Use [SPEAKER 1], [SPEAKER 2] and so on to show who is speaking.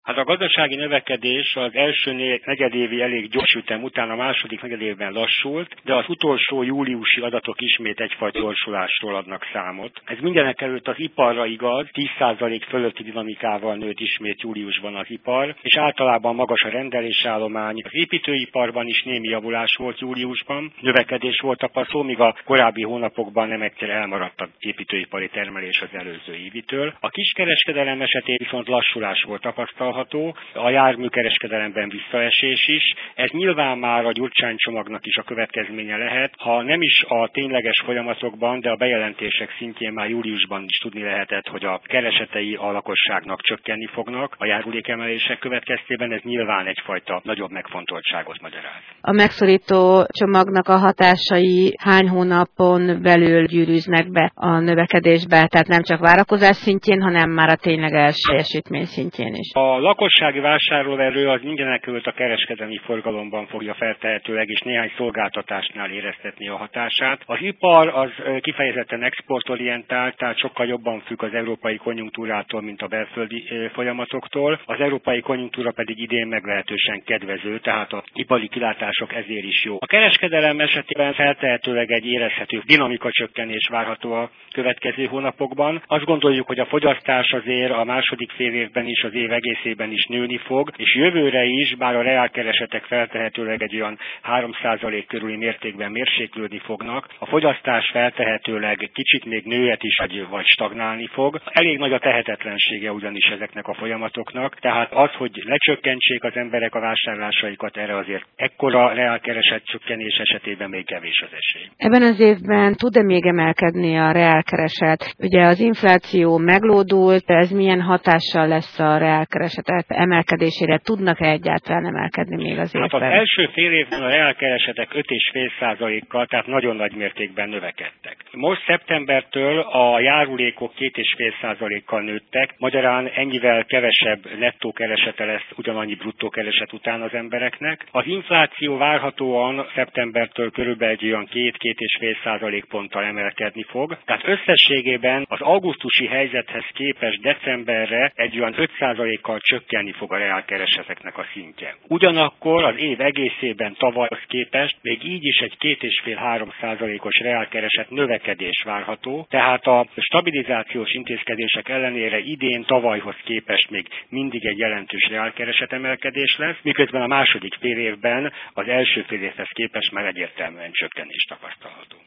[SPEAKER 1] Hát a gazdasági növekedés az első negyedévi elég gyors ütem után a második negyedévben lassult, de az utolsó júliusi adatok ismét egyfajta gyorsulásról adnak számot. Ez mindenekelőtt az iparra igaz, 10% fölötti dinamikával nőtt ismét júliusban az ipar, és általában magas a rendelésállomány. Az építőiparban is némi javulás volt júliusban, növekedés volt tapasztalható, míg a korábbi hónapokban nem egyszer elmaradt az építőipari termelés az előző évitől. A kiskereskedelem esetén viszont lassulás volt tapasztalható, a járműkereskedelemben visszaesés is. Ez nyilván már a Gyurcsány csomagnak is a következménye lehet, ha nem is a tényleges folyamatokban, de a bejelentések szintjén már júliusban is tudni lehetett, hogy a keresetei a lakosságnak csökkenni fognak a járulékemelések következtében, ez nyilván egyfajta nagyobb megfontoltságot magyaráz.
[SPEAKER 2] A megszorító csomagnak a hatásai hány hónapon belül gyűrűznek be a növekedésbe, tehát nem csak várakozás szintjén, hanem már a tényleges teljesítmény szintjén is?
[SPEAKER 1] A lakossági vásárlóerő az mindenekelőtt a kereskedelmi forgalomban fogja feltehetőleg és néhány szolgáltatásnál éreztetni a hatását. Az ipar az kifejezetten exportorientált, tehát sokkal jobban függ az európai konjunktúrától, mint a belföldi folyamatoktól. Az európai konjunktúra pedig idén meglehetősen kedvező, tehát az ipari kilátások ezért is jó. A kereskedelem esetében feltehetőleg egy érezhető dinamika csökkenés várható a következő hónapokban. Azt gondoljuk, hogy a fogyasztás azért a második fél évben is, az év egészében is nőni fog, és jövőre is, bár a reálkeresetek feltehetőleg egy olyan 3% körüli mértékben mérséklődni fognak, a fogyasztás feltehetőleg kicsit még nőhet is, vagy stagnálni fog. Elég nagy a tehetetlensége ugyanis ezeknek a folyamatoknak, tehát az, hogy lecsökkentsék az emberek a vásárlásaikat, erre azért ekkora reálkereset csökkenés esetében még kevés az esély.
[SPEAKER 2] Ebben az évben tud-e még emelkedni a reálkereset? Ugye az infláció meglódult, ez milyen hatással lesz a reálkeresetek emelkedésére? Tudnak-e egyáltalán emelkedni még az évben?
[SPEAKER 1] Hát az első fél évben a reálkeresetek 5,5%-kal, tehát nagyon nagy mértékben növekedtek. Most szeptembertől a járulékok 2,5%-kal nőttek, magyarán ennyivel kevesebb nettó keresete lesz ugyanannyi bruttó kereset után az embereknek. Az infláció várhatóan szeptembertől körülbelül egy olyan 2-2,5% ponttal emelkedni fog, tehát összességében az augusztusi helyzethez képest decemberre egy olyan 5%-kal csökkenni fog a reálkereseteknek a szintje. Ugyanakkor az év egészében tavalyhoz képest még így is egy 2,5-3%-os reálkereset növekedés várható, tehát a stabilizációs intézkedések ellenére idén tavalyhoz képest még mindig egy jelentős reálkereset emelkedés lesz, miközben a második fél évben az első fél évhez képest már egyértelműen csökkenés tapasztalható.